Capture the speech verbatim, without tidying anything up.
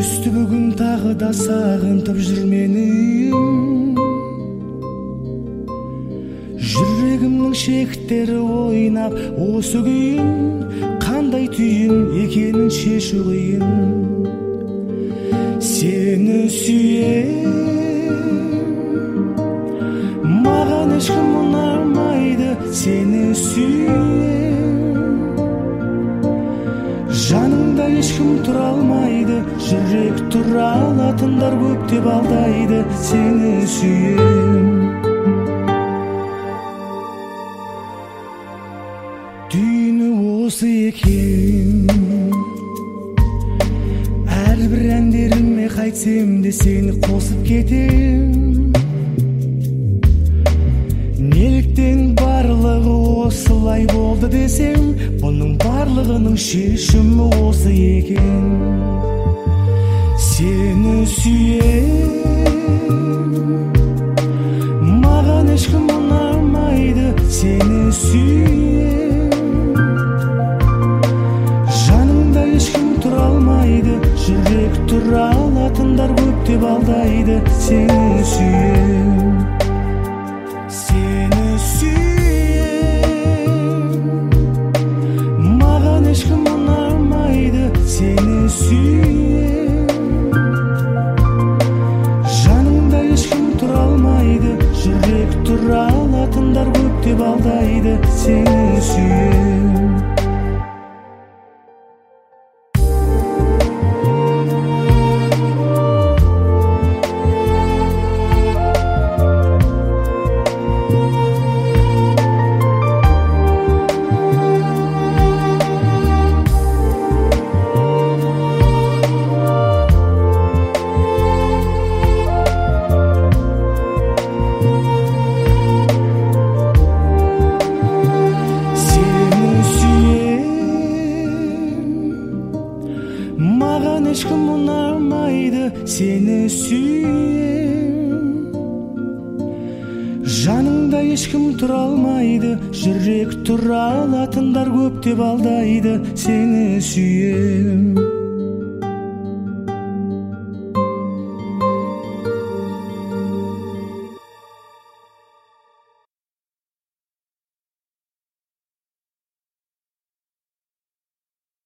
Күздү бүгүн тагы да сагынтып жүр мени. Жүрөгүмдүн шектери ойнап, осы күйүн кандай түйүн экенин чечүү кыйын. Сени сүйем, маған ешкім ұнамайды. Сені сүйем, жаныңда ешкім тұра алмайды. Жүрек тұра алатындар көп деп алдайды. Сені сүйем, түйіні осы екен. Әрбір әндеріме қайтсем де сені қосып кетем. Неліктен барлығы осылай болды десем, бұның барлығының шешімі осы екен. Сені сүйем, маған ешкім ұнамайды. Сені сүйем, жаныңда ешкім тұра алмайды. Жүрек тұра алатындар көп деп алдайды. Сені сүйем, сені сүйем, маған ешкім ұнамайды. Сені сүйем, жаныңда ешкім тұра алмайды. Жүрек тұра алатындар көп деп алдайды. Сені сүйем. Маған ешкім ұнамайды. Сені сүйем, жаныңда ешкім тұра алмайды. Жүрек тұра алатындар көп деп алдайды. Сені сүйем.